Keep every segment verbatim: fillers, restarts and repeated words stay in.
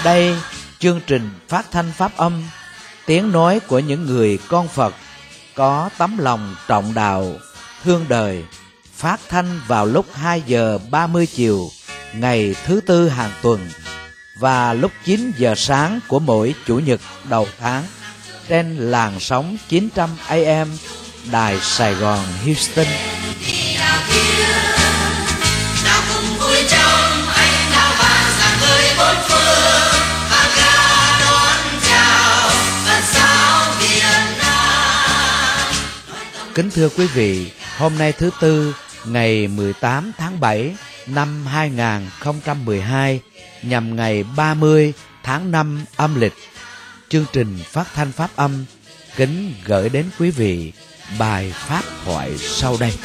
Đây, chương trình phát thanh pháp âm, tiếng nói của những người con Phật có tấm lòng trọng đạo, thương đời, phát thanh vào lúc hai giờ ba mươi chiều ngày thứ tư hàng tuần và lúc chín giờ sáng của mỗi chủ nhật đầu tháng trên làn sóng chín trăm A M Đài Sài Gòn Houston. Kính thưa quý vị, hôm nay thứ Tư, ngày mười tám tháng bảy năm hai nghìn không trăm mười hai, nhằm ngày ba mươi tháng năm âm lịch, chương trình phát thanh pháp âm kính gửi đến quý vị bài pháp thoại sau đây.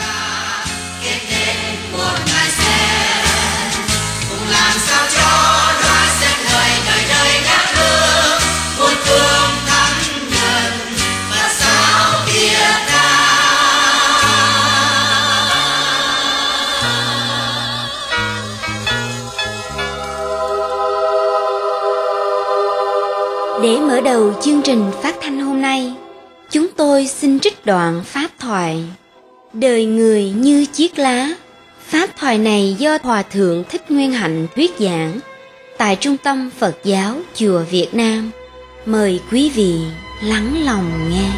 Để mở đầu chương trình phát thanh hôm nay, chúng tôi xin trích đoạn pháp thoại Đời người như chiếc lá. Pháp thoại này do Hòa Thượng Thích Nguyên Hạnh thuyết giảng tại Trung tâm Phật giáo Chùa Việt Nam. Mời quý vị lắng lòng nghe.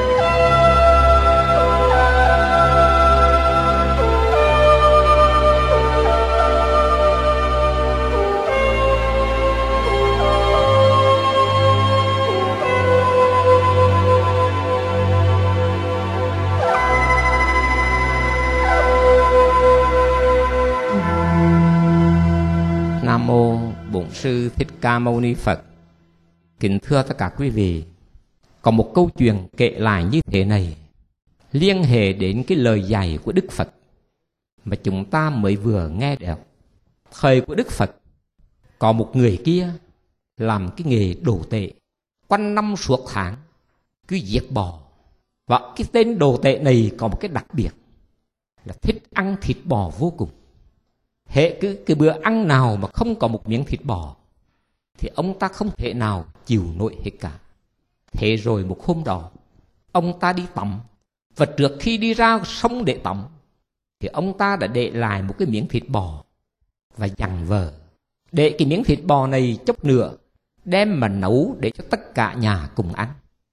Nam mô Bổn Sư Thích Ca Mâu Ni Phật. Kính thưa tất cả quý vị, có một câu chuyện kể lại như thế này, liên hệ đến cái lời dạy của Đức Phật mà chúng ta mới vừa nghe được. Thời của Đức Phật, có một người kia làm cái nghề đồ tệ, quanh năm suốt tháng cứ giết bò. Và cái tên đồ tệ này có một cái đặc biệt là thích ăn thịt bò vô cùng. Hệ cứ cái bữa ăn nào mà không có một miếng thịt bò thì ông ta không thể nào chịu nổi hết cả. Thế rồi một hôm đó, ông ta đi tắm, và trước khi đi ra sông để tắm thì ông ta đã để lại một cái miếng thịt bò và dặn vợ để cái miếng thịt bò này chốc nữa đem mà nấu để cho tất cả nhà cùng ăn.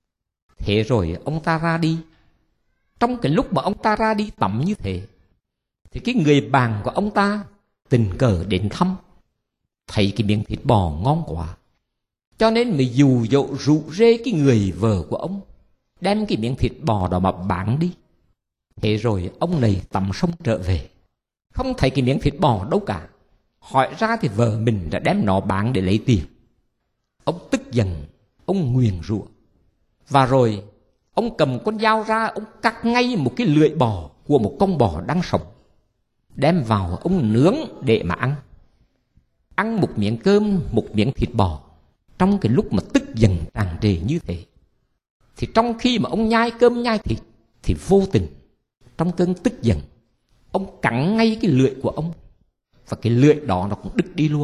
Thế rồi ông ta ra đi. Trong cái lúc mà ông ta ra đi tắm như thế thì cái người bạn của ông ta tình cờ đến thăm, thấy cái miếng thịt bò ngon quá, cho nên mới dụ dỗ rủ rê cái người vợ của ông đem cái miếng thịt bò đó mà bán đi. Thế rồi ông này tắm sông trở về, không thấy cái miếng thịt bò đâu cả. Hỏi ra thì vợ mình đã đem nó bán để lấy tiền. Ông tức giận, ông nguyền rủa, và rồi ông cầm con dao ra, ông cắt ngay một cái lưỡi bò của một con bò đang sống, đem vào ông nướng để mà ăn. Ăn một miếng cơm, một miếng thịt bò. Trong cái lúc mà tức giận tràn trề như thế, thì trong khi mà ông nhai cơm nhai thịt, thì vô tình trong cơn tức giận, ông cắn ngay cái lưỡi của ông, và cái lưỡi đó nó cũng đứt đi luôn.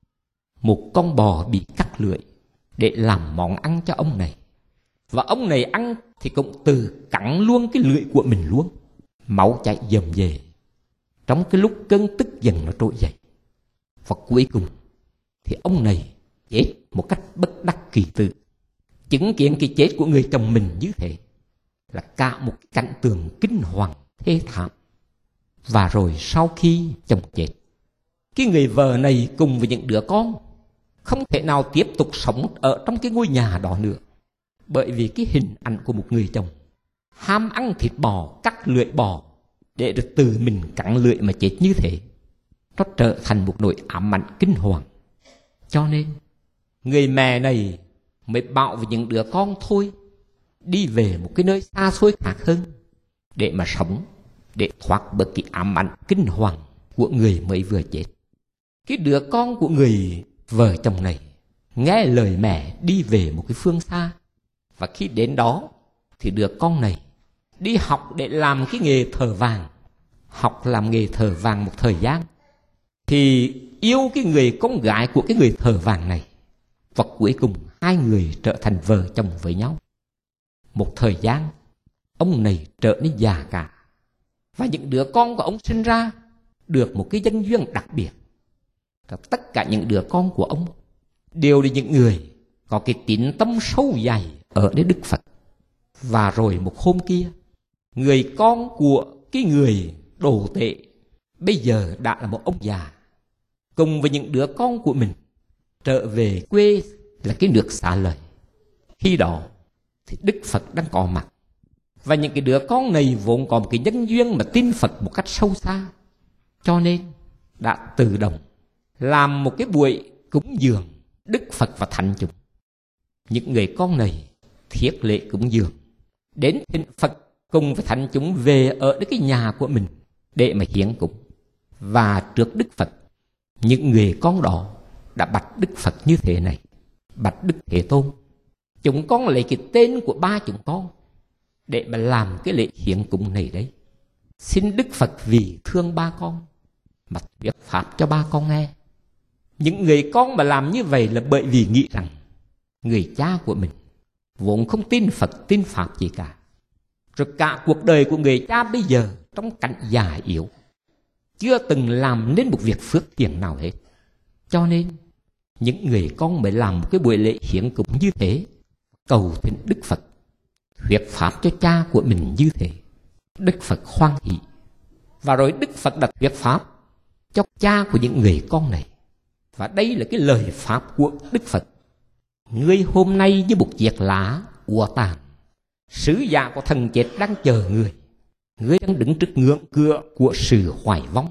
Một con bò bị cắt lưỡi để làm món ăn cho ông này, và ông này ăn thì cũng từ cắn luôn cái lưỡi của mình luôn. Máu chảy dầm về. Trong cái lúc cơn tức giận nó trỗi dậy, và cuối cùng thì ông này chết một cách bất đắc kỳ tử. Chứng kiến cái chết của người chồng mình như thế là cả một cảnh tượng kinh hoàng thê thảm. Và rồi sau khi chồng chết, cái người vợ này cùng với những đứa con không thể nào tiếp tục sống ở trong cái ngôi nhà đó nữa, bởi vì cái hình ảnh của một người chồng ham ăn thịt bò, cắt lưỡi bò để được từ mình cắn lưỡi mà chết như thế, nó trở thành một nỗi ám ảnh kinh hoàng. Cho nên người mẹ này mới bảo với những đứa con thôi, đi về một cái nơi xa xôi khác hơn để mà sống, để thoát bớt cái ám ảnh kinh hoàng của người mới vừa chết. Cái đứa con của người vợ chồng này nghe lời mẹ đi về một cái phương xa, và khi đến đó thì đứa con này đi học để làm cái nghề thợ vàng. Học làm nghề thợ vàng một thời gian thì yêu cái người con gái của cái người thợ vàng này, và cuối cùng hai người trở thành vợ chồng với nhau. Một thời gian, ông này trở nên già cả, và những đứa con của ông sinh ra được một cái nhân duyên đặc biệt. Tất cả những đứa con của ông đều là những người có cái tín tâm sâu dày ở nơi Đức Phật. Và rồi một hôm kia, người con của cái người đồ tệ bây giờ đã là một ông già, cùng với những đứa con của mình trở về quê là cái nước xá lợi. Khi đó thì Đức Phật đang có mặt, và những cái đứa con này vốn có một cái nhân duyên mà tin Phật một cách sâu xa, cho nên đã tự động làm một cái buổi cúng dường Đức Phật và thánh chúng. Những người con này thiết lễ cúng dường, đến thỉnh Phật cùng với thánh chúng về ở cái nhà của mình để mà hiến cúng. Và trước Đức Phật, những người con đó đã bạch Đức Phật như thế này: bạch Đức Thế Tôn, chúng con lấy cái tên của ba chúng con để mà làm cái lễ hiến cúng này đấy. Xin Đức Phật vì thương ba con mà thuyết pháp cho ba con nghe. Những người con mà làm như vậy là bởi vì nghĩ rằng người cha của mình vốn không tin Phật tin Pháp gì cả. Rồi cả cuộc đời của người cha bây giờ trong cảnh già yếu, chưa từng làm nên một việc phước tiền nào hết. Cho nên những người con mới làm một cái buổi lễ hiến cúng như thế, cầu thỉnh Đức Phật thuyết pháp cho cha của mình như thế. Đức Phật hoan hỷ, và rồi Đức Phật đặt thuyết pháp cho cha của những người con này. Và đây là cái lời pháp của Đức Phật: ngươi hôm nay như một chiếc lá úa tàn, sứ giả của thần chết đang chờ người. Ngươi đang đứng trước ngưỡng cửa của sự hoài vong.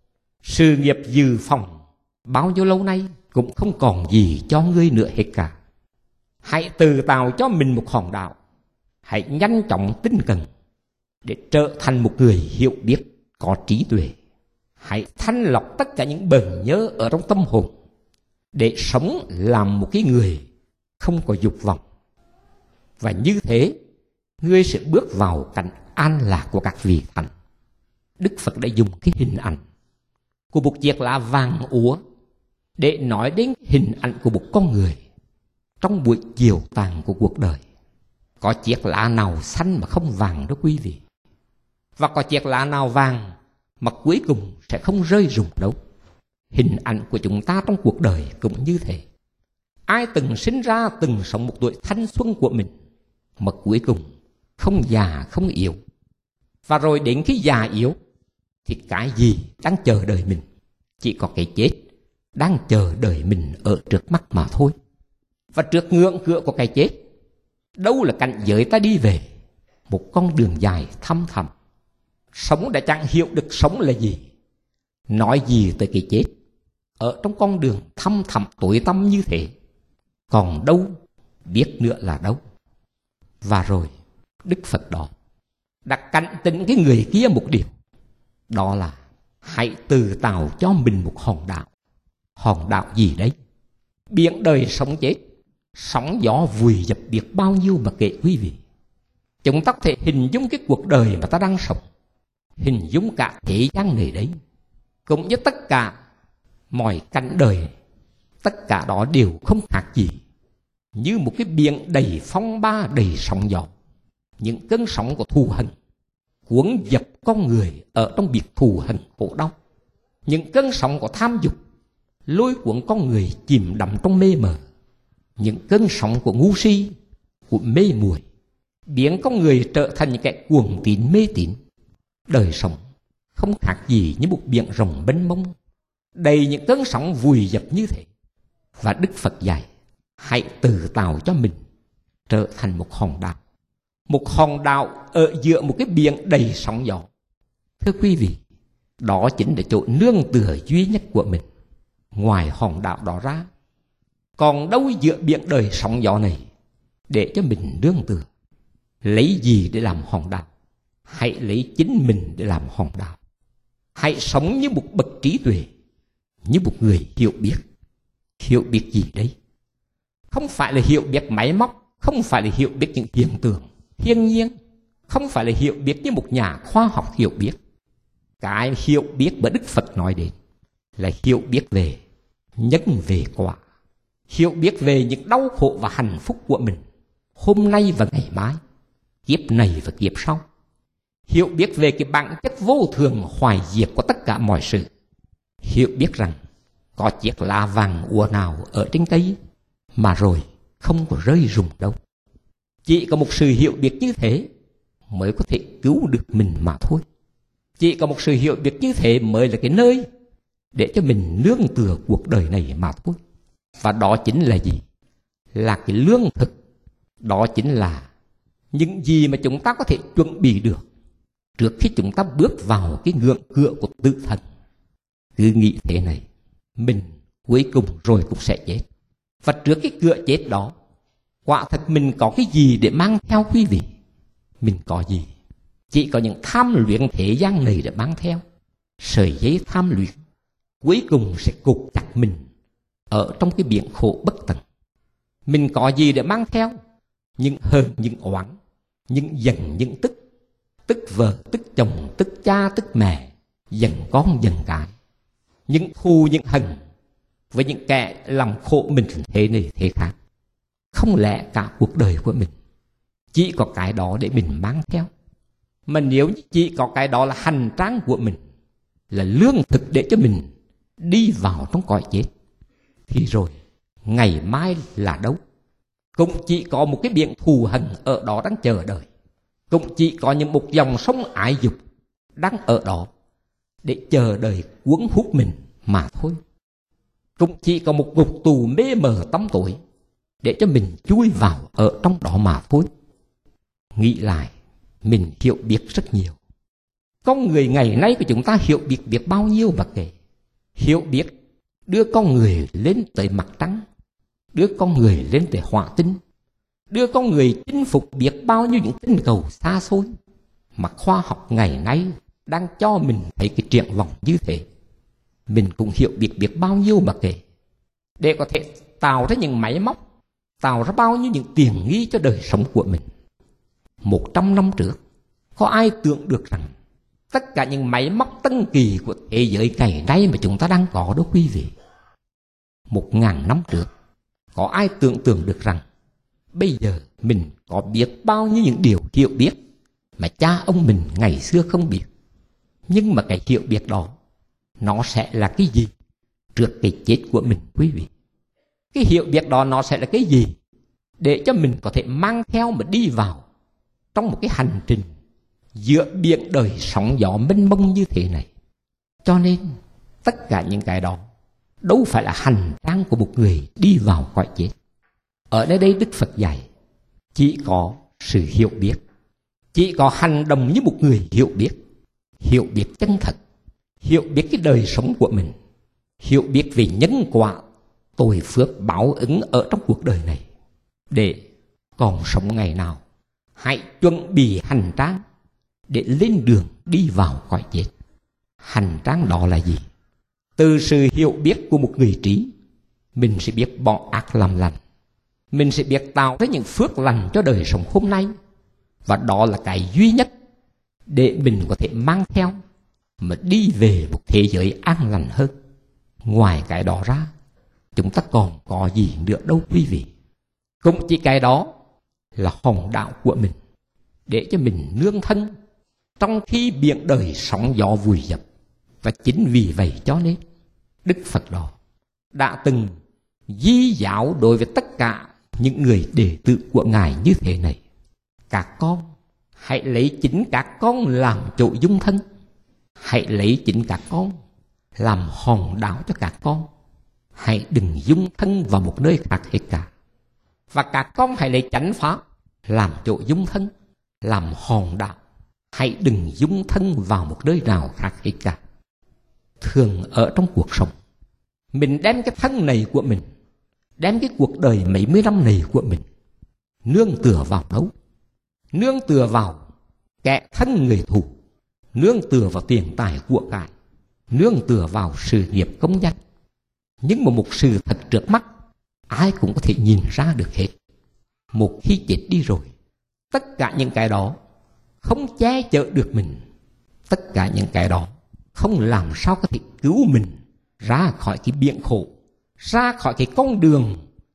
Sự nghiệp dự phòng bao nhiêu lâu nay cũng không còn gì cho ngươi nữa hết cả. Hãy tự tạo cho mình một hòn đảo, hãy nhanh chóng tinh cần để trở thành một người hiểu biết, có trí tuệ. Hãy thanh lọc tất cả những bẩn nhớ ở trong tâm hồn để sống làm một cái người không có dục vọng. Và như thế, ngươi sẽ bước vào cảnh an lạc của các vị thánh. Đức Phật đã dùng cái hình ảnh của một chiếc lá vàng úa để nói đến hình ảnh của một con người trong buổi chiều tàn của cuộc đời. Có chiếc lá nào xanh mà không vàng đó quý vị, và có chiếc lá nào vàng mà cuối cùng sẽ không rơi rụng đâu. Hình ảnh của chúng ta trong cuộc đời cũng như thế. Ai từng sinh ra, từng sống một tuổi thanh xuân của mình mà cuối cùng không già không yếu, và rồi đến khi già yếu thì cái gì đang chờ đợi mình? Chỉ có cái chết đang chờ đợi mình ở trước mắt mà thôi. Và trước ngưỡng cửa của cái chết, đâu là cảnh giới ta đi về? Một con đường dài thăm thẳm. Sống đã chẳng hiểu được sống là gì, nói gì tới cái chết ở trong con đường thăm thẳm tối tăm như thế. Còn đâu biết nữa là đâu. Và rồi Đức Phật đó đã cảnh tỉnh cái người kia một điều, đó là hãy tự tạo cho mình một hòn đảo. Hòn đảo gì đấy? Biển đời sống chết, sóng gió vùi dập biết bao nhiêu mà kệ quý vị. Chúng ta có thể hình dung cái cuộc đời mà ta đang sống, hình dung cả thế gian này đấy, cũng như tất cả mọi cảnh đời, tất cả đó đều không khác gì như một cái biển đầy phong ba, đầy sóng gió. Những cơn sóng của thù hận cuốn dập con người ở trong biệt thù hận khổ đau. Những cơn sóng của tham dục lôi cuốn con người chìm đắm trong mê mờ. Những cơn sóng của ngu si, của mê muội biến con người trở thành những kẻ cuồng tín mê tín. Đời sống không khác gì như một biển rộng mênh mông, đầy những cơn sóng vùi dập như thế. Và Đức Phật dạy hãy tự tạo cho mình trở thành một hòn đảo. Một hòn đảo ở giữa một cái biển đầy sóng gió. Thưa quý vị, đó chính là chỗ nương tựa duy nhất của mình. Ngoài hòn đảo đó ra, còn đâu giữa biển đời sóng gió này để cho mình nương tựa? Lấy gì để làm hòn đảo? Hãy lấy chính mình để làm hòn đảo. Hãy sống như một bậc trí tuệ, như một người hiểu biết. Hiểu biết gì đấy? Không phải là hiểu biết máy móc, không phải là hiểu biết những hiện tượng thiên nhiên, không phải là hiểu biết như một nhà khoa học hiểu biết. Cái hiểu biết mà Đức Phật nói đến là hiểu biết về nhân về quả, hiểu biết về những đau khổ và hạnh phúc của mình, hôm nay và ngày mai, kiếp này và kiếp sau. Hiểu biết về cái bản chất vô thường hoài diệt của tất cả mọi sự. Hiểu biết rằng có chiếc lá vàng úa nào ở trên cây mà rồi không có rơi rụng đâu. Chỉ có một sự hiểu biết như thế mới có thể cứu được mình mà thôi. Chỉ có một sự hiểu biết như thế mới là cái nơi để cho mình nương tựa cuộc đời này mà thôi. Và đó chính là gì? Là cái lương thực. Đó chính là những gì mà chúng ta có thể chuẩn bị được trước khi chúng ta bước vào cái ngưỡng cửa của tự thần. Cứ nghĩ thế này, mình cuối cùng rồi cũng sẽ chết. Và trước cái cửa chết đó, quả thật mình có cái gì để mang theo quý vị? Mình có gì? Chỉ có những tham luyện thế gian này để mang theo. Sợi dây tham luyện cuối cùng sẽ cục chặt mình ở trong cái biển khổ bất tận. Mình có gì để mang theo? Những hờn, những oán, những giận, những tức. Tức vợ, tức chồng, tức cha, tức mẹ, giận con, giận cái. Những thù, những hận với những kẻ làm khổ mình thế này thế khác. Không lẽ cả cuộc đời của mình chỉ có cái đó để mình mang theo? Mà nếu chỉ có cái đó là hành trang của mình, là lương thực để cho mình đi vào trong cõi chết, thì rồi ngày mai là đâu? Cũng chỉ có một cái biển thù hận ở đó đang chờ đợi. Cũng chỉ có những một dòng sông ái dục đang ở đó để chờ đợi cuốn hút mình mà thôi. Cũng chỉ có một ngục tù mê mờ tăm tối để cho mình chui vào ở trong đó mà thôi. Nghĩ lại, mình hiểu biết rất nhiều. Con người ngày nay của chúng ta hiểu biết biết bao nhiêu mà kể. Hiểu biết đưa con người lên tới mặt trăng, đưa con người lên tới hỏa tinh, đưa con người chinh phục biết bao nhiêu những tinh cầu xa xôi mà khoa học ngày nay đang cho mình thấy cái triển vọng như thế. Mình cũng hiểu biết biết bao nhiêu mà kể, để có thể tạo ra những máy móc, tạo ra bao nhiêu những tiền nghi cho đời sống của mình. Một trăm năm trước, có ai tưởng được rằng tất cả những máy móc tân kỳ của thế giới ngày nay mà chúng ta đang có đó quý vị? Một ngàn năm trước, có ai tưởng tượng được rằng bây giờ mình có biết bao nhiêu những điều hiểu biết mà cha ông mình ngày xưa không biết? Nhưng mà cái hiểu biết đó, nó sẽ là cái gì trước cái chết của mình quý vị? Cái hiểu biết đó nó sẽ là cái gì để cho mình có thể mang theo mà đi vào trong một cái hành trình giữa biển đời sóng gió mênh mông như thế này? Cho nên tất cả những cái đó đâu phải là hành trang của một người đi vào cõi chết. Ở nơi đây Đức Phật dạy chỉ có sự hiểu biết, chỉ có hành động như một người hiểu biết, hiểu biết chân thật, hiểu biết cái đời sống của mình, hiểu biết về nhân quả, tội phước báo ứng ở trong cuộc đời này, để còn sống ngày nào hãy chuẩn bị hành trang để lên đường đi vào cõi chết. Hành trang đó là gì? Từ sự hiểu biết của một người trí, mình sẽ biết bỏ ác làm lành, mình sẽ biết tạo ra những phước lành cho đời sống hôm nay. Và đó là cái duy nhất để mình có thể mang theo mà đi về một thế giới an lành hơn. Ngoài cái đó ra, chúng ta còn có gì nữa đâu quý vị? Cũng chỉ cái đó là hòn đạo của mình, để cho mình nương thân trong khi biển đời sóng gió vùi dập. Và chính vì vậy cho nên Đức Phật đó đã từng di giáo đối với tất cả những người đệ tử của Ngài như thế này: các con hãy lấy chính các con làm chỗ dung thân, hãy lấy chính các con làm hòn đảo cho các con, hãy đừng dung thân vào một nơi khác hết cả. Và các con hãy lấy chánh pháp làm chỗ dung thân, làm hòn đảo, hãy đừng dung thân vào một nơi nào khác hết cả. Thường ở trong cuộc sống, mình đem cái thân này của mình, đem cái cuộc đời mấy mươi năm này của mình nương tựa vào đâu? Nương tựa vào kẻ thân người thù, nương tựa vào tiền tài của cải, nương tựa vào sự nghiệp công danh. Nhưng mà một sự thật trước mắt ai cũng có thể nhìn ra được hết: một khi chết đi rồi, tất cả những cái đó không che chở được mình, tất cả những cái đó không làm sao có thể cứu mình ra khỏi cái biển khổ, ra khỏi cái con đường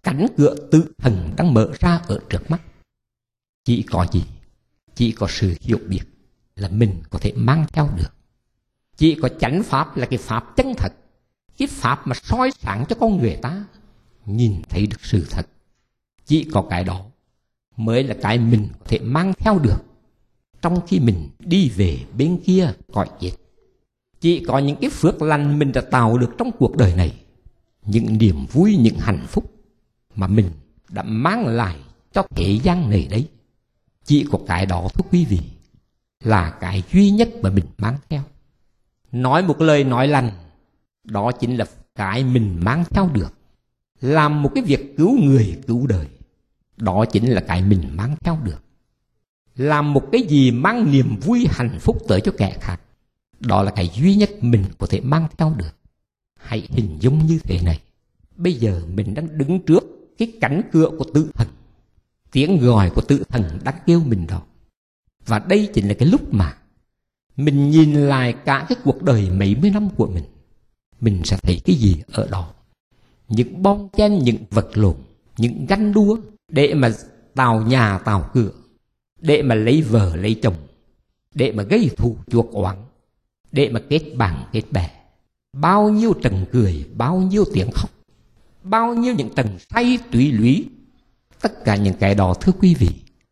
Cánh cửa tự thần đang mở ra ở trước mắt. Chỉ có gì? Chỉ có sự hiểu biết là mình có thể mang theo được. Chỉ có chánh pháp là cái pháp chân thật, cái pháp mà soi sáng cho con người ta nhìn thấy được sự thật. Chỉ có cái đó mới là cái mình có thể mang theo được trong khi mình đi về bên kia cõi chết. Chỉ có những cái phước lành mình đã tạo được trong cuộc đời này, những niềm vui, những hạnh phúc mà mình đã mang lại cho thế gian này đấy. Chỉ có cái đó, thưa quý vị, là cái duy nhất mà mình mang theo. Nói một lời nói lành, đó chính là cái mình mang theo được. Làm một cái việc cứu người, cứu đời, đó chính là cái mình mang theo được. Làm một cái gì mang niềm vui, hạnh phúc tới cho kẻ khác, đó là cái duy nhất mình có thể mang theo được. Hãy hình dung như thế này. Bây giờ mình đang đứng trước cái cánh cửa của tử thần. Tiếng gọi của tử thần đang kêu mình đó. Và đây chính là cái lúc mà mình nhìn lại cả cái cuộc đời mấy mươi năm của mình. Mình sẽ thấy cái gì ở đó? Những bon chen, những vật lộn, những ganh đua để mà tạo nhà tạo cửa, để mà lấy vợ lấy chồng, để mà gây thù chuộc oán, để mà kết bạn kết bè. Bao nhiêu trần cười, bao nhiêu tiếng khóc, bao nhiêu những trần say tùy lúy. Tất cả những cái đó, thưa quý vị,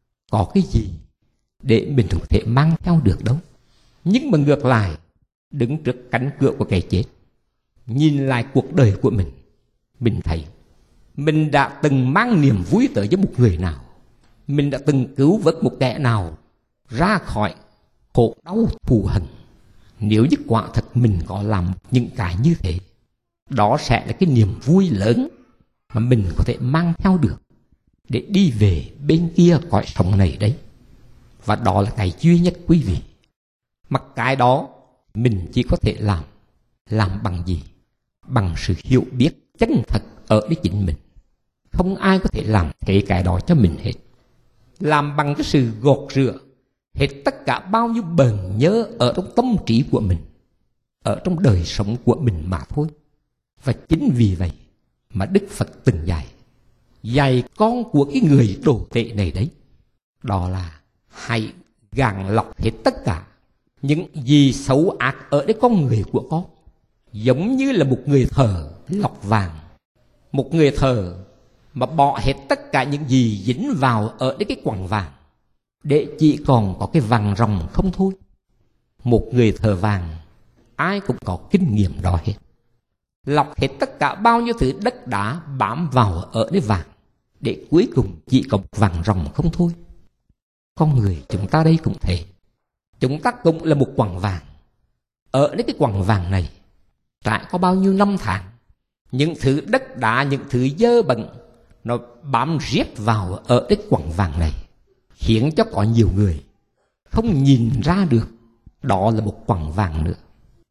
có cái gì để mình có thể mang theo được đâu. Nhưng mà ngược lại, đứng trước cánh cửa của cái chết, nhìn lại cuộc đời của mình, mình thấy mình đã từng mang niềm vui tới với một người nào, mình đã từng cứu vớt một kẻ nào ra khỏi khổ đau thù hận. Nếu như quả thật mình có làm những cái như thế, đó sẽ là cái niềm vui lớn mà mình có thể mang theo được để đi về bên kia cõi sống này đấy. Và đó là cái duy nhất, quý vị. Mà cái đó mình chỉ có thể làm. Làm bằng gì? Bằng sự hiểu biết chân thật ở với chính mình. Không ai có thể làm thế cái đó cho mình hết. Làm bằng cái sự gột rửa hết tất cả bao nhiêu bờn nhớ ở trong tâm trí của mình, ở trong đời sống của mình mà thôi. Và chính vì vậy mà Đức Phật từng dạy, dạy con của cái người đồ tệ này đấy, đó là hãy gạn lọc hết tất cả những gì xấu ác ở cái con người của con. Giống như là một người thợ lọc vàng, một người thợ mà bỏ hết tất cả những gì dính vào ở cái quặng vàng để chỉ còn có cái vàng ròng không thôi. Một người thợ vàng ai cũng có kinh nghiệm đó hết. Lọc hết tất cả bao nhiêu thứ đất đá bám vào ở cái vàng để cuối cùng chỉ có một vàng ròng không thôi. Con người chúng ta đây cũng thế. Chúng ta cũng là một quặng vàng. Ở cái quặng vàng này trải có bao nhiêu năm tháng, những thứ đất đá, những thứ dơ bẩn nó bám riết vào ở cái quặng vàng này, khiến cho có nhiều người không nhìn ra được đó là một quặng vàng nữa.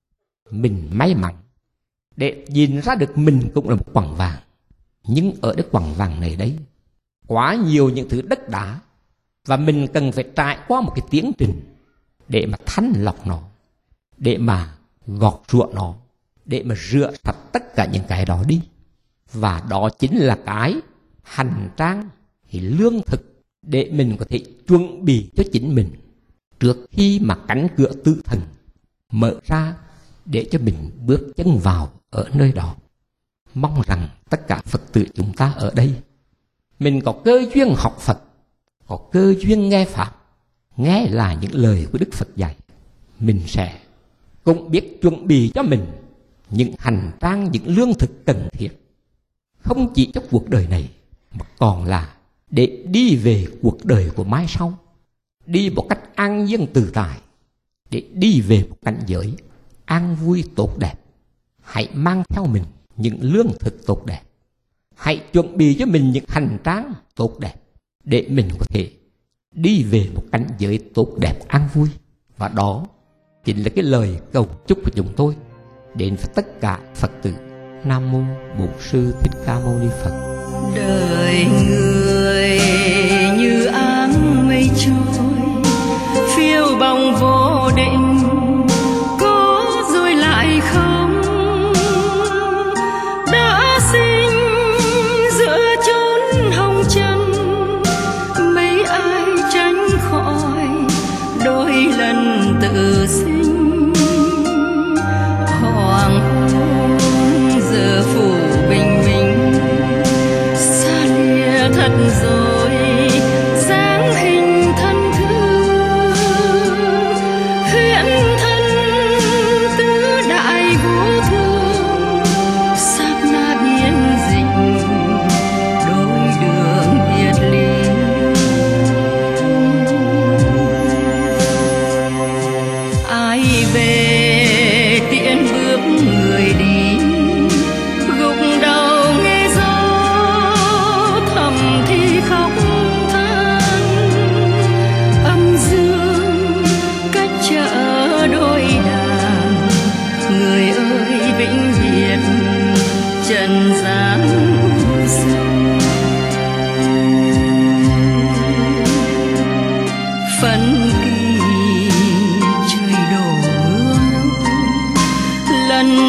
Mình may mắn để nhìn ra được mình cũng là một quặng vàng. Nhưng ở cái quặng vàng này đấy, quá nhiều những thứ đất đá, và mình cần phải trải qua một cái tiến trình để mà thanh lọc nó, để mà gọt rửa nó, để mà rửa sạch tất cả những cái đó đi. Và đó chính là cái hành trang, cái lương thực để mình có thể chuẩn bị cho chính mình trước khi mà cánh cửa tự thần mở ra để cho mình bước chân vào ở nơi đó. Mong rằng tất cả Phật tử chúng ta ở đây, mình có cơ duyên học Phật, có cơ duyên nghe Pháp, nghe là những lời của Đức Phật dạy, mình sẽ cũng biết chuẩn bị cho mình những hành trang, những lương thực cần thiết, không chỉ cho cuộc đời này, mà còn là để đi về cuộc đời của mai sau, đi một cách an nhiên tự tại, để đi về một cảnh giới an vui tốt đẹp. Hãy mang theo mình những lương thực tốt đẹp, hãy chuẩn bị cho mình những hành trang tốt đẹp để mình có thể đi về một cảnh giới tốt đẹp an vui. Và đó chính là cái lời cầu chúc của chúng tôi đến với tất cả Phật tử. Nam mô Bổn Sư Thích Ca Mâu Ni Phật. Đời người như áng mây trôi, phiêu bồng vô định, có rồi lại không. Đã sinh giữa chốn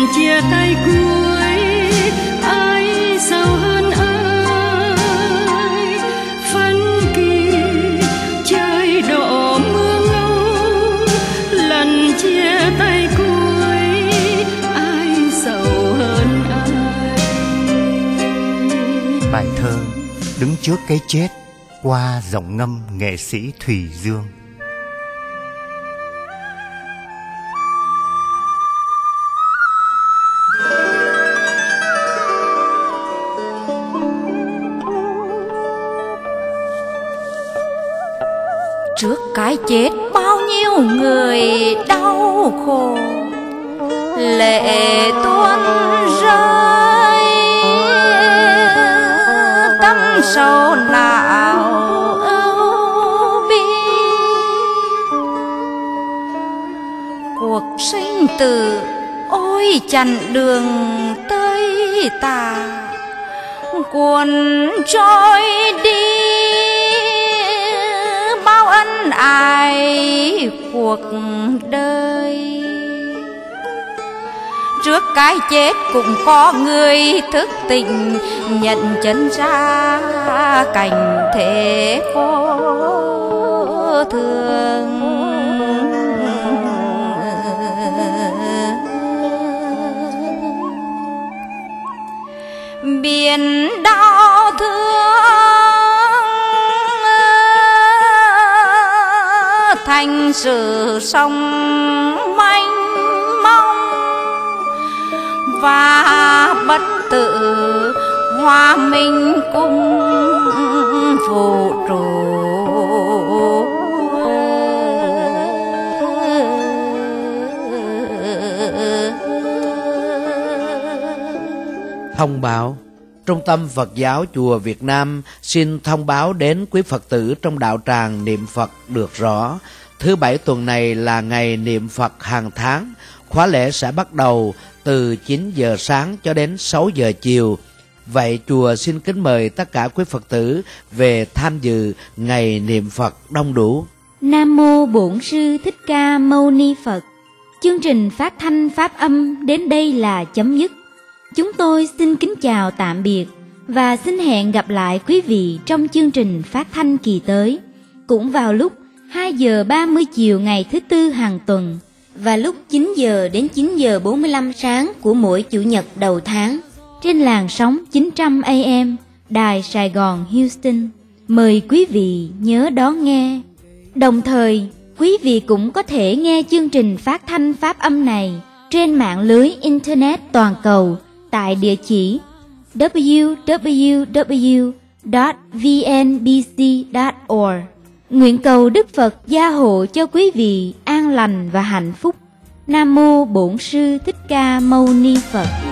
chia tay cuối, ai sầu hơn ai. Phân kỳ trời đổ mưa ngâu, lần chia tay cuối, ai sầu hơn ai. Bài thơ Đứng trước cái chết qua giọng ngâm nghệ sĩ Thùy Dương. Trước cái chết bao nhiêu người đau khổ, lệ tuôn rơi, tâm sầu não ưu bi. Cuộc sinh tử ôi chặn đường tới tà, cuốn trôi đi bao ân ái cuộc đời. Trước cái chết cũng có người thức tỉnh, nhận chân ra cảnh thế khổ thường. Biển đau thương thành sự sông mênh mông, và bất tử hòa minh cùng vũ trụ. Thông báo. Trung tâm Phật giáo Chùa Việt Nam xin thông báo đến quý Phật tử trong đạo tràng niệm Phật được rõ. Thứ Bảy tuần này là ngày niệm Phật hàng tháng. Khóa lễ sẽ bắt đầu từ chín giờ sáng cho đến sáu giờ chiều. Vậy chùa xin kính mời tất cả quý Phật tử về tham dự ngày niệm Phật đông đủ. Nam mô Bổn Sư Thích Ca Mâu Ni Phật. Chương trình phát thanh pháp âm đến đây là chấm dứt. Chúng tôi xin kính chào tạm biệt và xin hẹn gặp lại quý vị trong chương trình phát thanh kỳ tới, cũng vào lúc hai giờ ba mươi chiều ngày thứ Tư hàng tuần và lúc chín giờ đến chín giờ bốn mươi lăm sáng của mỗi Chủ nhật đầu tháng trên làn sóng chín trăm A M Đài Sài Gòn Houston. Mời quý vị nhớ đón nghe. Đồng thời, quý vị cũng có thể nghe chương trình phát thanh pháp âm này trên mạng lưới Internet toàn cầu tại địa chỉ w w w chấm v n b c chấm org. Nguyện cầu Đức Phật gia hộ cho quý vị an lành và hạnh phúc. Nam mô Bổn Sư Thích Ca Mâu Ni Phật.